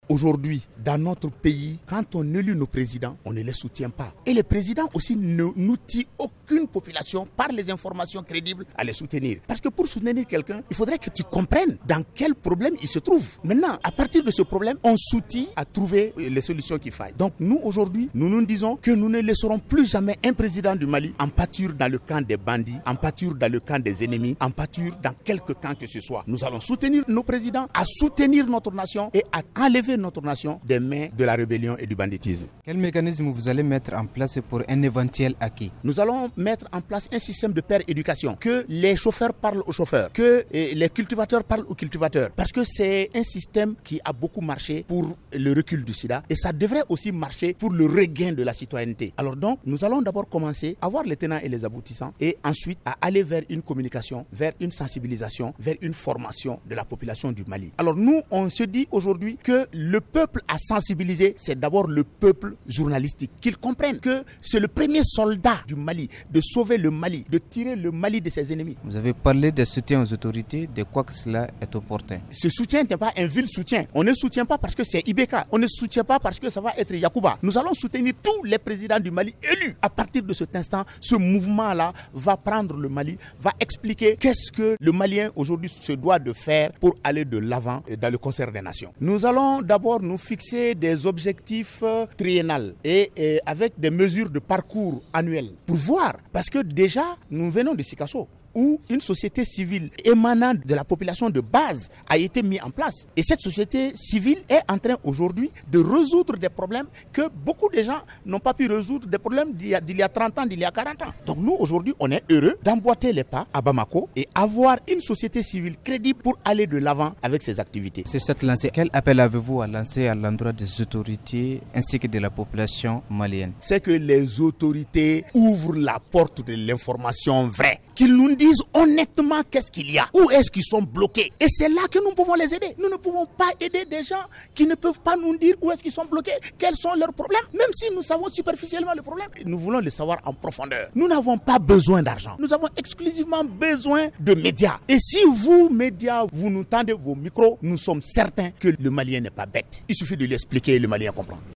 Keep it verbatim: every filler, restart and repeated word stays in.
Aujourd'hui, dans notre pays, quand on élit nos présidents, on ne les soutient pas. Et les présidents aussi ne n'outillent aucune population par les informations crédibles à les soutenir. Parce que pour soutenir quelqu'un, il faudrait que tu comprennes dans quel problème il se trouve. Maintenant, à partir de ce problème, on s'outille à trouver les solutions qu'il faille. Donc nous, aujourd'hui, nous nous disons que nous ne laisserons plus jamais un président du Mali en pâture dans le camp des bandits, en pâture dans le camp des ennemis, en pâture dans quelque camp que ce soit. Nous allons soutenir nos présidents, à soutenir notre nation et à enlever notre nation des mains de la rébellion et du banditisme. Quel mécanisme vous allez mettre en place pour un éventuel acquis? Nous allons mettre en place un système de paire éducation, que les chauffeurs parlent aux chauffeurs, que les cultivateurs parlent aux cultivateurs, parce que c'est un système qui a beaucoup marché pour le recul du sida et ça devrait aussi marcher pour le regain de la citoyenneté. Alors donc, nous allons d'abord commencer à voir les tenants et les aboutissants et ensuite à aller vers une communication, vers une sensibilisation, vers une formation de la population du Mali. Alors nous, on se dit aujourd'hui que le peuple à sensibiliser, c'est d'abord le peuple journalistique. Qu'ils comprennent que c'est le premier soldat du Mali, de sauver le Mali, de tirer le Mali de ses ennemis. Vous avez parlé de soutien aux autorités, de quoi que cela est opportun. Ce soutien n'est pas un vil soutien. On ne soutient pas parce que c'est Ibeka. On ne soutient pas parce que ça va être Yacouba. Nous allons soutenir tous les présidents du Mali élus. À partir de cet instant, ce mouvement-là va prendre le Mali, va expliquer qu'est-ce que le Malien aujourd'hui se doit de faire pour aller de l'avant dans le concert des nations. Nous allons d'abord nous fixer des objectifs triennales et, et avec des mesures de parcours annuels pour voir. Parce que déjà, nous venons de Sikasso, où une société civile émanant de la population de base a été mise en place. Et cette société civile est en train aujourd'hui de résoudre des problèmes que beaucoup de gens n'ont pas pu résoudre, des problèmes d'il y a, d'il y a trente ans, d'il y a quarante ans. Donc nous, aujourd'hui, on est heureux d'emboîter les pas à Bamako et avoir une société civile crédible pour aller de l'avant avec ses activités. C'est cette lancée. Quel appel avez-vous à lancer à l'endroit des autorités ainsi que de la population malienne? C'est que les autorités ouvrent la porte de l'information vraie, qu'ils nous disent honnêtement qu'est-ce qu'il y a, où est-ce qu'ils sont bloqués. Et c'est là que nous pouvons les aider. Nous ne pouvons pas aider des gens qui ne peuvent pas nous dire où est-ce qu'ils sont bloqués, quels sont leurs problèmes, même si nous savons superficiellement le problème. Nous voulons les savoir en profondeur. Nous n'avons pas besoin d'argent. Nous avons exclusivement besoin de médias. Et si vous, médias, vous nous tendez vos micros, nous sommes certains que le Malien n'est pas bête. Il suffit de l'expliquer et le Malien comprend.